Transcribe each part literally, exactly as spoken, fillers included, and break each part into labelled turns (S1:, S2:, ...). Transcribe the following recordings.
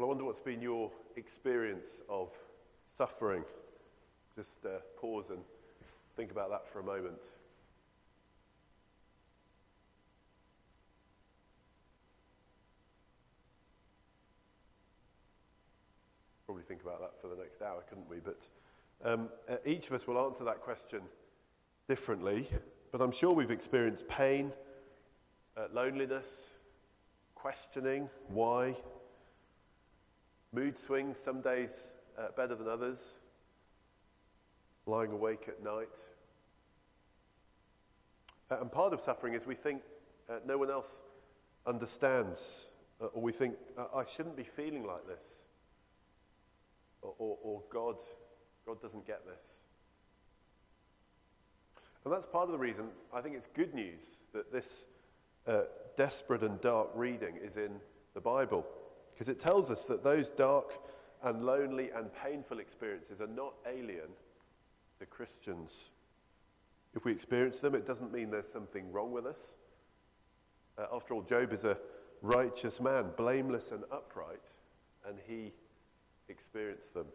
S1: Well, I wonder what's been your experience of suffering. Just uh, pause and think about that for a moment. Probably think about that for the next hour, couldn't we? But um, uh, each of us will answer that question differently. But I'm sure we've experienced pain, uh, loneliness, questioning, why, mood swings, some days uh, better than others, lying awake at night. Uh, and part of suffering is we think uh, no one else understands, uh, or we think, uh, I shouldn't be feeling like this, or, or, or God, God doesn't get this. And that's part of the reason I think it's good news that this uh, desperate and dark reading is in the Bible. Because it tells us that those dark and lonely and painful experiences are not alien to Christians. If we experience them, it doesn't mean there's something wrong with us. Uh, after all, Job is a righteous man, blameless and upright, and he experienced them.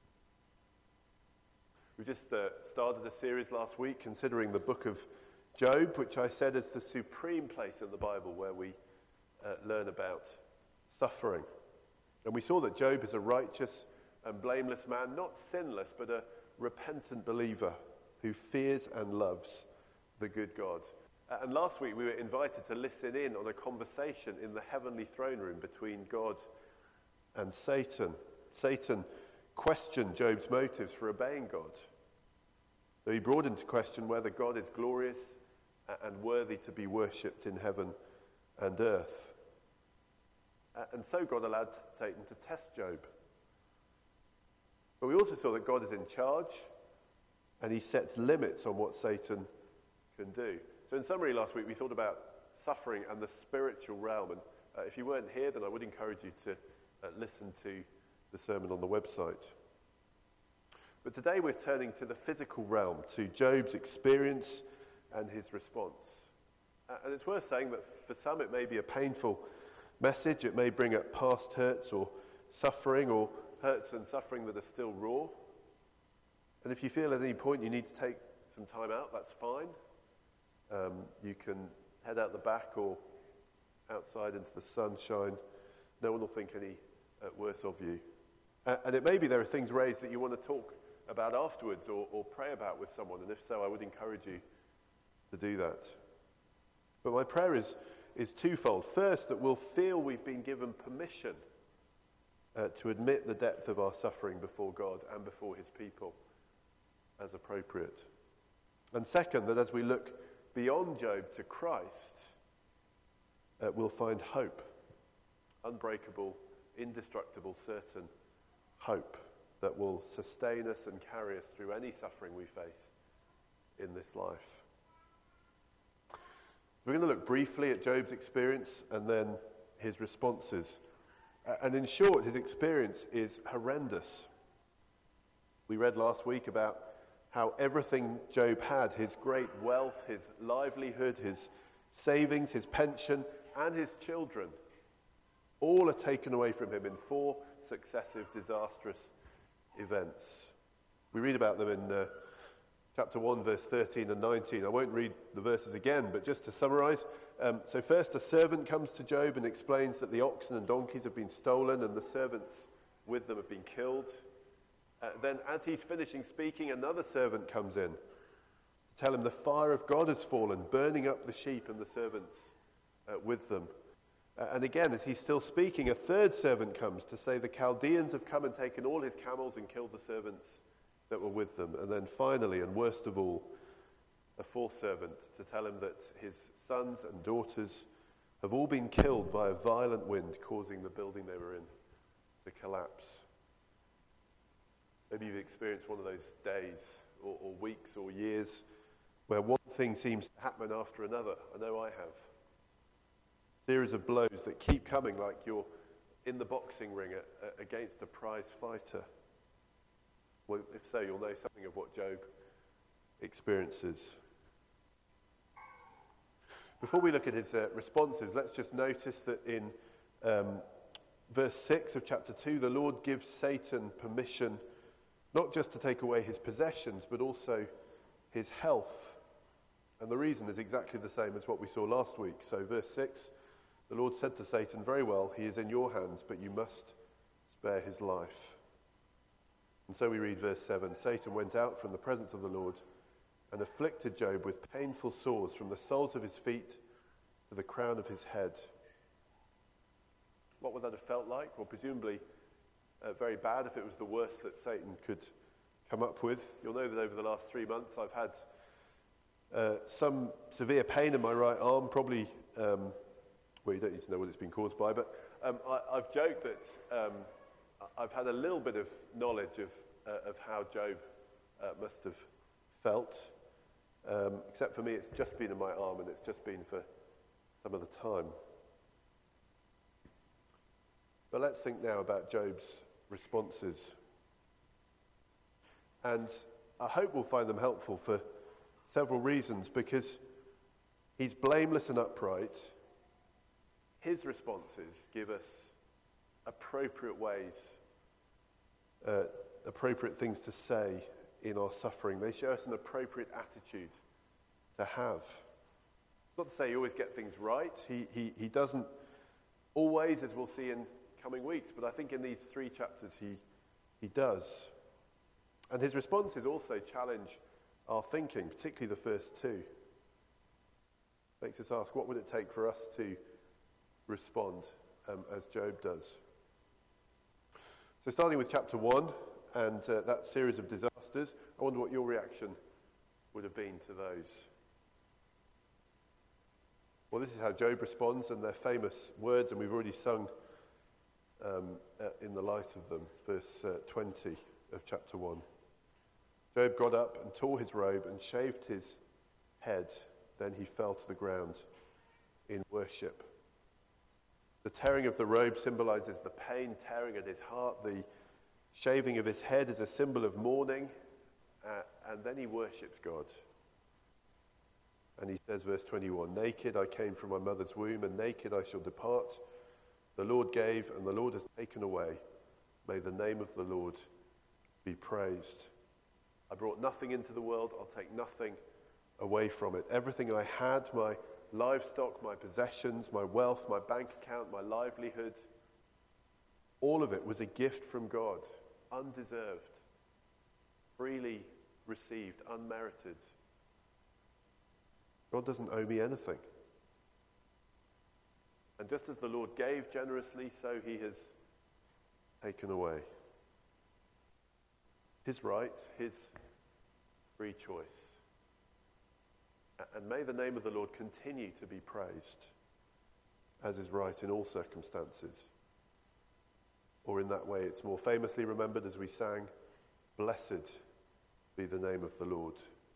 S1: We just uh, started a series last week considering the book of Job, which I said is the supreme place in the Bible where we uh, learn about suffering. And we saw that Job is a righteous and blameless man, not sinless, but a repentant believer who fears and loves the good God. Uh, and last week we were invited to listen in on a conversation in the heavenly throne room between God and Satan. Satan questioned Job's motives for obeying God. So he brought into question whether God is glorious and worthy to be worshipped in heaven and earth. And so God allowed Satan to test Job. But we also saw that God is in charge and he sets limits on what Satan can do. So in summary, last week we thought about suffering and the spiritual realm. And uh, if you weren't here, then I would encourage you to uh, listen to the sermon on the website. But today we're turning to the physical realm, to Job's experience and his response. Uh, and it's worth saying that for some it may be a painful message. It may bring up past hurts or suffering, or hurts and suffering that are still raw. And if you feel at any point you need to take some time out, that's fine. Um, you can head out the back or outside into the sunshine. No one will think any uh, worse of you. Uh, and it may be there are things raised that you want to talk about afterwards or, or pray about with someone. And if so, I would encourage you to do that. But my prayer is, is twofold. First, that we'll feel we've been given permission uh, to admit the depth of our suffering before God and before his people as appropriate. And second, that as we look beyond Job to Christ, uh, we'll find hope. Unbreakable, indestructible, certain hope that will sustain us and carry us through any suffering we face in this life. We're going to look briefly at Job's experience and then his responses. Uh, and in short, his experience is horrendous. We read last week about how everything Job had, his great wealth, his livelihood, his savings, his pension, and his children, all are taken away from him in four successive disastrous events. We read about them in uh, chapter one, verse thirteen and nineteen. I won't read the verses again, but just to summarise. Um, so first, a servant comes to Job and explains that the oxen and donkeys have been stolen and the servants with them have been killed. Uh, then as he's finishing speaking, another servant comes in to tell him the fire of God has fallen, burning up the sheep and the servants uh, with them. Uh, and again, as he's still speaking, a third servant comes to say the Chaldeans have come and taken all his camels and killed the servants that were with them. And then finally, and worst of all, a fourth servant to tell him that his sons and daughters have all been killed by a violent wind causing the building they were in to collapse. Maybe you've experienced one of those days or, or weeks or years where one thing seems to happen after another. I know I have. Series of blows that keep coming like you're in the boxing ring a, a, against a prize fighter. Well, if so, you'll know something of what Job experiences. Before we look at his uh, responses, let's just notice that in um, verse six of chapter two, the Lord gives Satan permission not just to take away his possessions, but also his health. And the reason is exactly the same as what we saw last week. So verse six, the Lord said to Satan, "Very well, he is in your hands, but you must spare his life." And so we read verse seven, Satan went out from the presence of the Lord and afflicted Job with painful sores from the soles of his feet to the crown of his head. What would that have felt like? Well, presumably uh, very bad if it was the worst that Satan could come up with. You'll know that over the last three months I've had uh, some severe pain in my right arm, probably, um, well, you don't need to know what it's been caused by, but um, I, I've joked that um, I've had a little bit of knowledge of, uh, of how Job uh, must have felt, um, except for me it's just been in my arm and it's just been for some of the time. But let's think now about Job's responses. And I hope we'll find them helpful for several reasons, because he's blameless and upright. His responses give us appropriate ways, uh, appropriate things to say in our suffering. They show us an appropriate attitude to have. It's not to say you always get things right. He, he, he doesn't always, as we'll see in coming weeks, but I think in these three chapters he, he does. And his responses also challenge our thinking, particularly the first two. Makes us ask, what would it take for us to respond um, as Job does? So starting with chapter one and uh, that series of disasters, I wonder what your reaction would have been to those. Well, this is how Job responds, and they're famous words, and we've already sung um, uh, in the light of them. Verse uh, twenty of chapter one. Job got up and tore his robe and shaved his head. Then he fell to the ground in worship. The tearing of the robe symbolizes the pain tearing at his heart. The shaving of his head is a symbol of mourning. Uh, and then he worships God. And he says, verse twenty-one, "Naked I came from my mother's womb, and naked I shall depart. The Lord gave, and the Lord has taken away. May the name of the Lord be praised. I brought nothing into the world, I'll take nothing away from it. Everything I had, my livestock, my possessions, my wealth, my bank account, my livelihood, all of it was a gift from God, undeserved, freely received, unmerited. God doesn't owe me anything. And just as the Lord gave generously, so he has taken away. His right, his free choice. And may the name of the Lord continue to be praised, as is right in all circumstances. Or in that way, it's more famously remembered as we sang, "Blessed be the name of the Lord."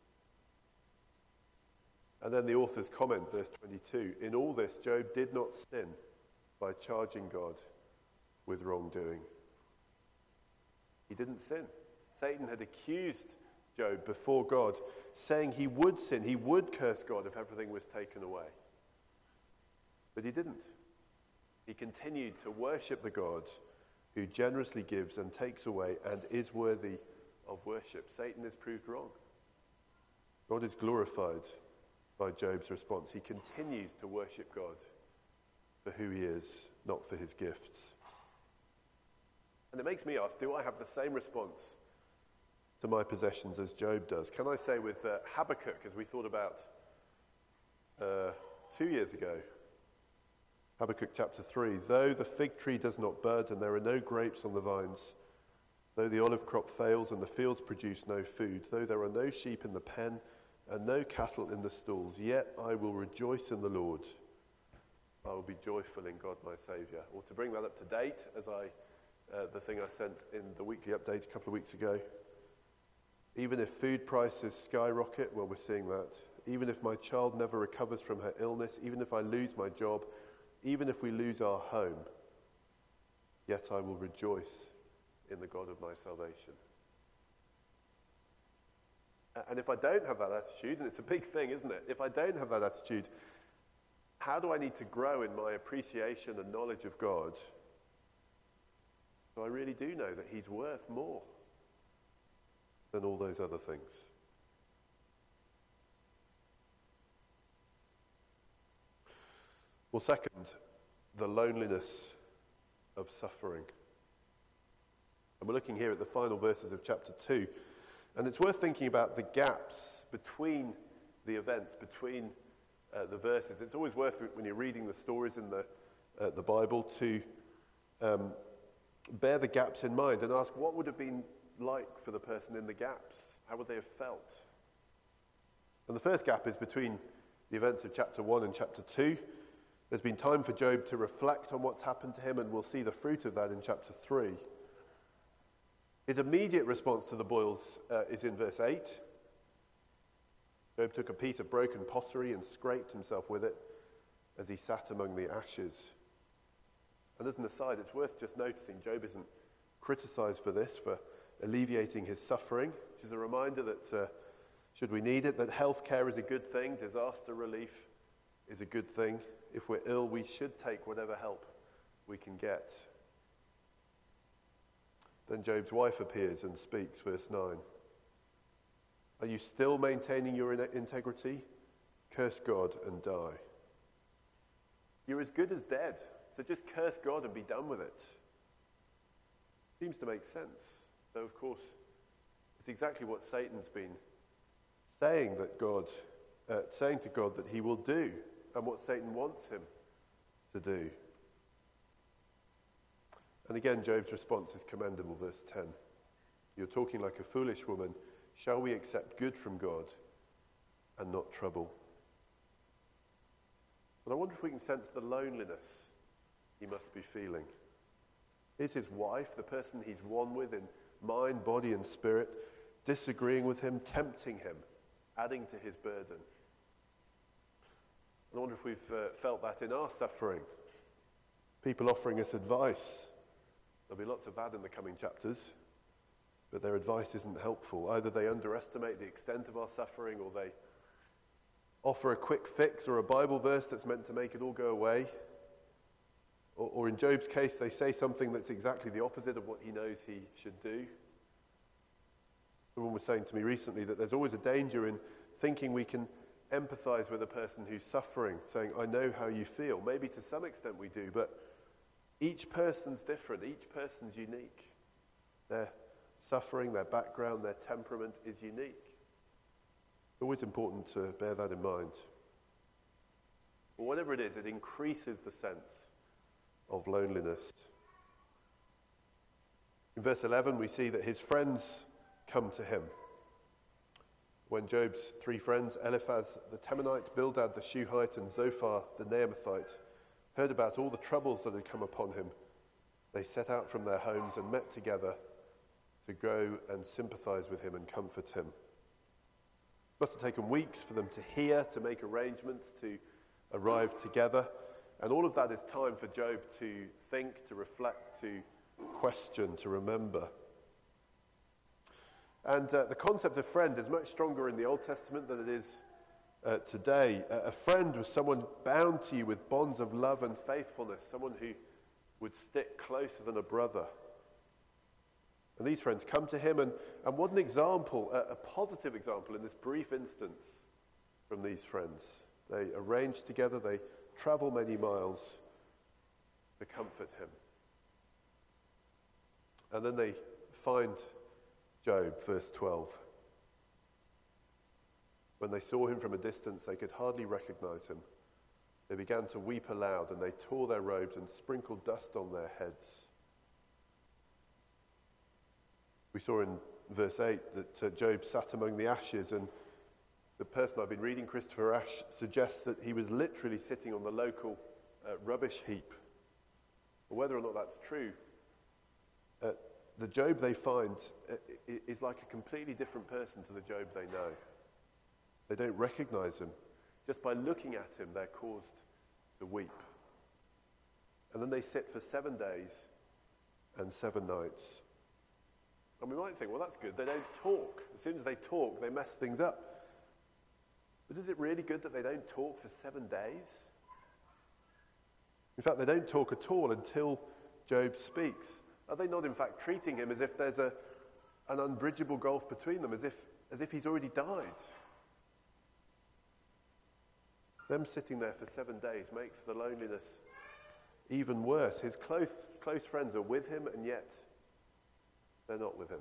S1: And then the author's comment, verse twenty-two, "In all this, Job did not sin by charging God with wrongdoing." He didn't sin. Satan had accused Job before God, saying he would sin, he would curse God if everything was taken away. But he didn't. He continued to worship the God who generously gives and takes away and is worthy of worship. Satan is proved wrong. God is glorified by Job's response. He continues to worship God for who he is, not for his gifts. And it makes me ask, do I have the same response to my possessions as Job does? Can I say with uh, Habakkuk, as we thought about uh, two years ago, Habakkuk chapter three, "Though the fig tree does not bud and there are no grapes on the vines, though the olive crop fails and the fields produce no food, though there are no sheep in the pen and no cattle in the stalls, yet I will rejoice in the Lord. I will be joyful in God my Saviour." Or to bring that up to date, as I, uh, the thing I sent in the weekly update a couple of weeks ago, even if food prices skyrocket, well, we're seeing that. Even if my child never recovers from her illness, even if I lose my job, even if we lose our home, yet I will rejoice in the God of my salvation. And if I don't have that attitude, and it's a big thing, isn't it? If I don't have that attitude, how do I need to grow in my appreciation and knowledge of God So I really do know that he's worth more than all those other things. Well, second, the loneliness of suffering. And we're looking here at the final verses of chapter two. And it's worth thinking about the gaps between the events, between uh, the verses. It's always worth, when you're reading the stories in the, uh, the Bible, to um, bear the gaps in mind and ask what would have been like for the person in the gaps. How would they have felt? And the first gap is between the events of chapter one and chapter two. There's been time for Job to reflect on what's happened to him, and we'll see the fruit of that in chapter three. His immediate response to the boils uh, is in verse eight. Job took a piece of broken pottery and scraped himself with it as he sat among the ashes. And as an aside, it's worth just noticing Job isn't criticized for this, for alleviating his suffering, which is a reminder that, uh, should we need it, that health care is a good thing, disaster relief is a good thing. If we're ill, we should take whatever help we can get. Then Job's wife appears and speaks, verse nine. Are you still maintaining your in- integrity? Curse God and die. You're as good as dead, so just curse God and be done with it. Seems to make sense. Though, of course, it's exactly what Satan's been saying that God, uh, saying to God that he will do, and what Satan wants him to do. And again, Job's response is commendable, verse ten. You're talking like a foolish woman. Shall we accept good from God and not trouble? And I wonder if we can sense the loneliness he must be feeling. Is his wife, the person he's one with in mind, body and spirit, disagreeing with him, tempting him, adding to his burden? I wonder if we've uh, felt that in our suffering. People offering us advice. There'll be lots of that in the coming chapters, but their advice isn't helpful. Either they underestimate the extent of our suffering, or they offer a quick fix or a Bible verse that's meant to make it all go away. Or, or in Job's case, they say something that's exactly the opposite of what he knows he should do. Someone was saying to me recently that there's always a danger in thinking we can empathize with a person who's suffering, saying, I know how you feel. Maybe to some extent we do, but each person's different. Each person's unique. Their suffering, their background, their temperament is unique. It's always important to bear that in mind. But whatever it is, it increases the sense of loneliness. In verse eleven, we see that his friends come to him. When Job's three friends, Eliphaz the Temanite, Bildad the Shuhite, and Zophar the Naamathite, heard about all the troubles that had come upon him, they set out from their homes and met together to go and sympathize with him and comfort him. It must have taken weeks for them to hear, to make arrangements, to arrive together. And all of that is time for Job to think, to reflect, to question, to remember. And uh, the concept of friend is much stronger in the Old Testament than it is uh, today. Uh, a friend was someone bound to you with bonds of love and faithfulness, someone who would stick closer than a brother. And these friends come to him, and, and what an example, a, a positive example in this brief instance from these friends. They arrange together, they travel many miles to comfort him. And then they find Job, verse twelve. When they saw him from a distance, they could hardly recognize him. They began to weep aloud, and they tore their robes and sprinkled dust on their heads. We saw in verse eight that uh, Job sat among the ashes, and the person I've been reading, Christopher Ash, suggests that he was literally sitting on the local uh, rubbish heap. But whether or not that's true, uh, the Job they find uh, is like a completely different person to the Job they know. They don't recognize him. Just by looking at him, they're caused to weep. And then they sit for seven days and seven nights. And we might think, well, that's good. They don't talk. As soon as they talk, they mess things up. But is it really good that they don't talk for seven days? In fact, they don't talk at all until Job speaks. Are they not in fact treating him as if there's a, an unbridgeable gulf between them, as if, as if he's already died? Them sitting there for seven days makes the loneliness even worse. His close, close friends are with him, and yet they're not with him.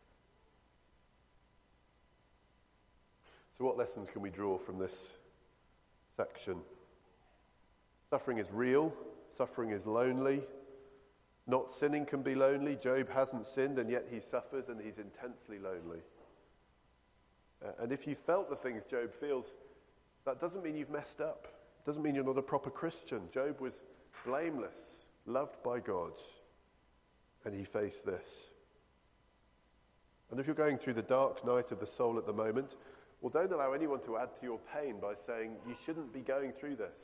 S1: So what lessons can we draw from this section? Suffering is real. Suffering is lonely. Not sinning can be lonely. Job hasn't sinned, and yet he suffers, and he's intensely lonely. Uh, and if you felt the things Job feels, that doesn't mean you've messed up. It doesn't mean you're not a proper Christian. Job was blameless, loved by God, and he faced this. And if you're going through the dark night of the soul at the moment, well, don't allow anyone to add to your pain by saying you shouldn't be going through this.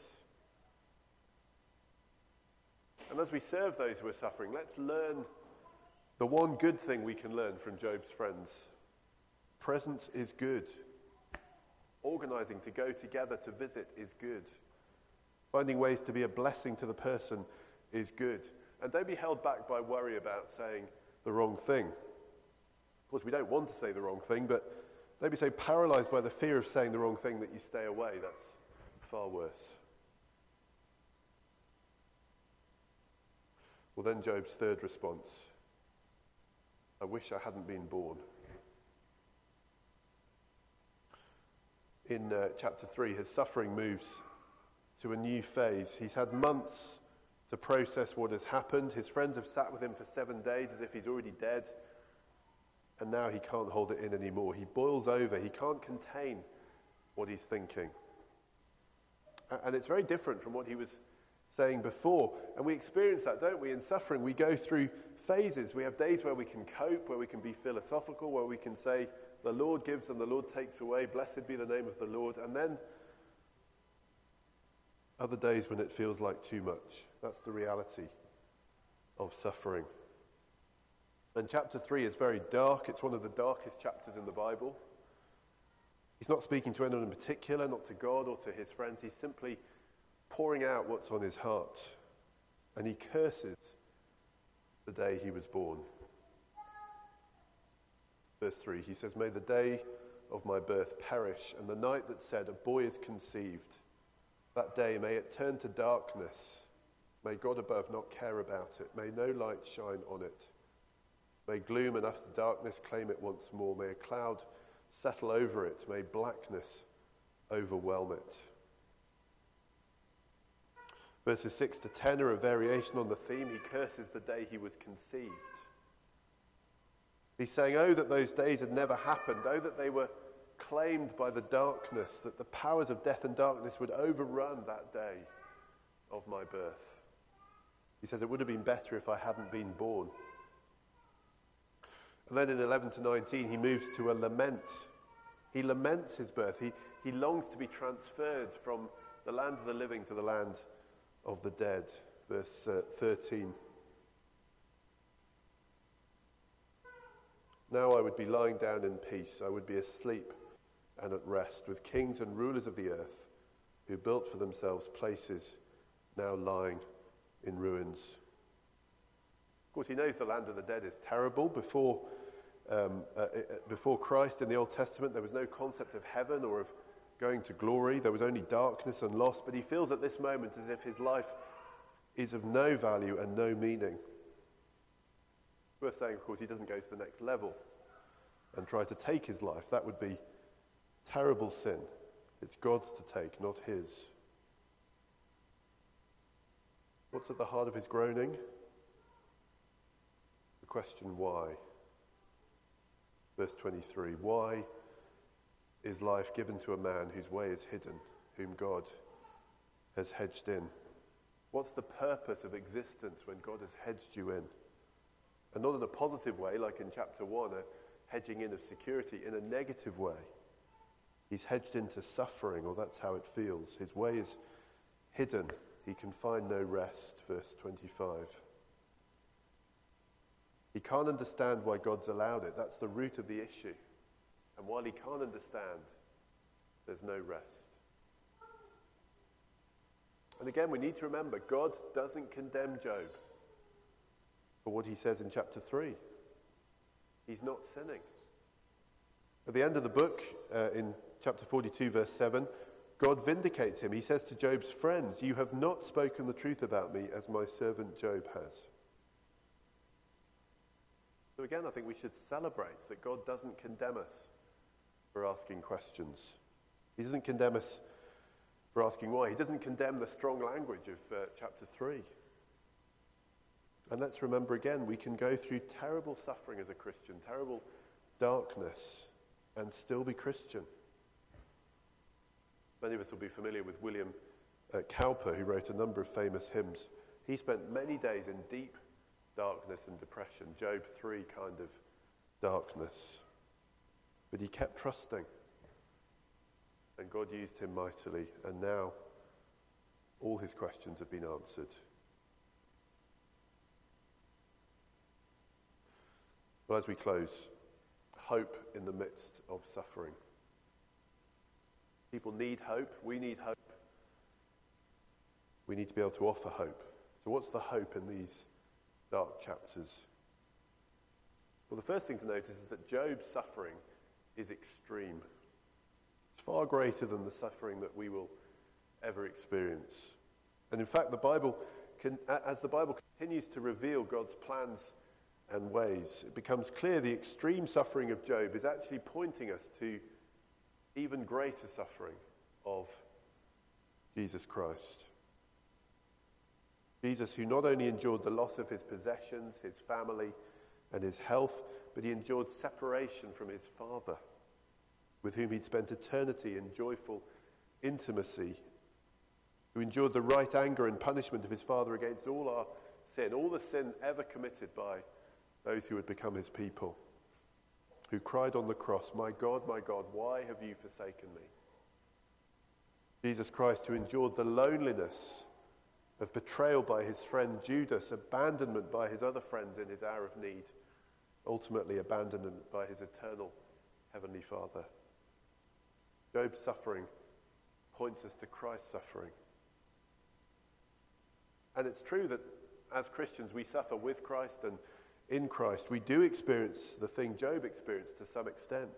S1: And as we serve those who are suffering, let's learn the one good thing we can learn from Job's friends. Presence is good. Organising to go together to visit is good. Finding ways to be a blessing to the person is good. And don't be held back by worry about saying the wrong thing. Of course, we don't want to say the wrong thing, but don't be so paralysed by the fear of saying the wrong thing that you stay away. That's far worse. Well, then Job's third response. I wish I hadn't been born. In uh, chapter three, his suffering moves to a new phase. He's had months to process what has happened. His friends have sat with him for seven days as if he's already dead. And now he can't hold it in anymore. He boils over. He can't contain what he's thinking. And it's very different from what he was saying before. And we experience that, don't we? In suffering, we go through phases. We have days where we can cope, where we can be philosophical, where we can say, the Lord gives and the Lord takes away. Blessed be the name of the Lord. And then other days when it feels like too much. That's the reality of suffering. And chapter three is very dark. It's one of the darkest chapters in the Bible. He's not speaking to anyone in particular, not to God or to his friends. He's simply pouring out what's on his heart. And he curses the day he was born. Verse three, he says, may the day of my birth perish, and the night that said, a boy is conceived. That day may it turn to darkness. May God above not care about it. May no light shine on it. May gloom and utter darkness claim it once more. May a cloud settle over it. May blackness overwhelm it. Verses six to ten are a variation on the theme. He curses the day he was conceived. He's saying, oh, that those days had never happened. Oh, that they were claimed by the darkness, that the powers of death and darkness would overrun that day of my birth. He says, it would have been better if I hadn't been born. And then in eleven to nineteen, he moves to a lament. He laments his birth. He, he longs to be transferred from the land of the living to the land of the dead. Verse uh, thirteen. Now I would be lying down in peace. I would be asleep and at rest with kings and rulers of the earth who built for themselves places now lying in ruins. Of course, he knows the land of the dead is terrible. Before, um, uh, uh, before Christ in the Old Testament, there was no concept of heaven or of going to glory. There was only darkness and loss. But he feels at this moment as if his life is of no value and no meaning. Worth saying, of course, he doesn't go to the next level and try to take his life. That would be terrible sin. It's God's to take, not his. What's at the heart of his groaning? The question why. Verse twenty-three. Why is life given to a man whose way is hidden, whom God has hedged in? What's the purpose of existence when God has hedged you in? And not in a positive way, like in chapter one, a hedging in of security, in a negative way. He's hedged into suffering, or that's how it feels. His way is hidden. He can find no rest, verse twenty-five. He can't understand why God's allowed it. That's the root of the issue. And while he can't understand, there's no rest. And again, we need to remember, God doesn't condemn Job. for what he says in chapter three. He's not sinning. At the end of the book, uh, in chapter forty-two, verse seven, God vindicates him. He says to Job's friends, "You have not spoken the truth about me as my servant Job has." So again, I think we should celebrate that God doesn't condemn us for asking questions. He doesn't condemn us for asking why. He doesn't condemn the strong language of uh, chapter three. And let's remember again, we can go through terrible suffering as a Christian, terrible darkness, and still be Christian. Many of us will be familiar with William uh, Cowper, who wrote a number of famous hymns. He spent many days in deep darkness and depression, Job three kind of darkness. But he kept trusting. And God used him mightily. And now all his questions have been answered. Well, as we close, hope in the midst of suffering. People need hope. We need hope. We need to be able to offer hope. So what's the hope in these dark chapters? Well, the first thing to notice is that Job's suffering is extreme. It's far greater than the suffering that we will ever experience. And in fact, the Bible, can, as the Bible continues to reveal God's plans and ways, it becomes clear the extreme suffering of Job is actually pointing us to even greater suffering of Jesus Christ. Jesus, who not only endured the loss of his possessions, his family, and his health, but he endured separation from his Father, with whom he'd spent eternity in joyful intimacy, who endured the right anger and punishment of his Father against all our sin, all the sin ever committed by those who would become his people, who cried on the cross, "My God, my God, why have you forsaken me?" Jesus Christ, who endured the loneliness of betrayal by his friend Judas, abandonment by his other friends in his hour of need, ultimately abandonment by his eternal heavenly Father. Job's suffering points us to Christ's suffering. And it's true that as Christians we suffer with Christ and in Christ. We do experience the thing Job experienced to some extent.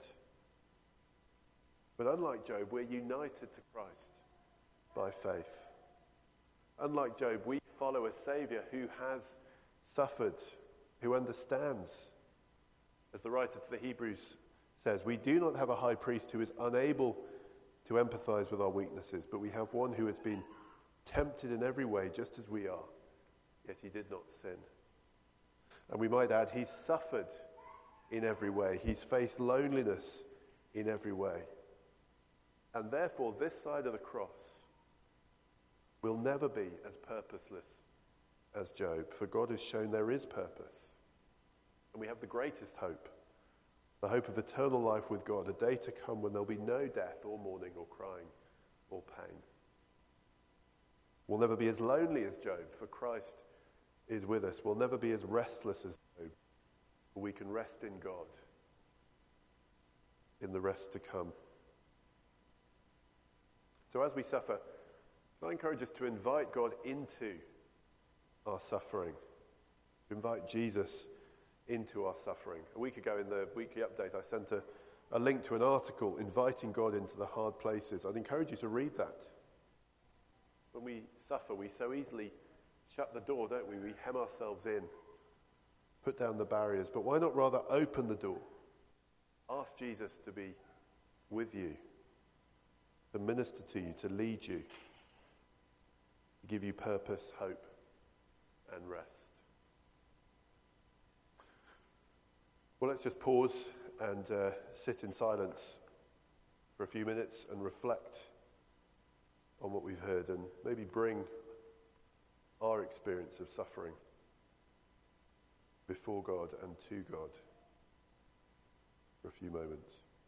S1: But unlike Job, we're united to Christ by faith. Unlike Job, we follow a Saviour who has suffered, who understands. As the writer to the Hebrews says, we do not have a high priest who is unable to empathise with our weaknesses, but we have one who has been tempted in every way, just as we are, yet he did not sin. And we might add, he's suffered in every way. He's faced loneliness in every way. And therefore, this side of the cross will never be as purposeless as Job, for God has shown there is purpose. And we have the greatest hope, the hope of eternal life with God, a day to come when there'll be no death or mourning or crying or pain. We'll never be as lonely as Job, for Christ is with us. We'll never be as restless as Job, for we can rest in God, in the rest to come. So as we suffer, I encourage us to invite God into our suffering, to invite Jesus into our suffering. A week ago in the weekly update, I sent a, a link to an article inviting God into the hard places. I'd encourage you to read that. When we suffer, we so easily shut the door, don't we? We hem ourselves in, put down the barriers. But why not rather open the door? Ask Jesus to be with you, to minister to you, to lead you, to give you purpose, hope, and rest. Well, let's just pause and uh, sit in silence for a few minutes and reflect on what we've heard and maybe bring our experience of suffering before God and to God for a few moments.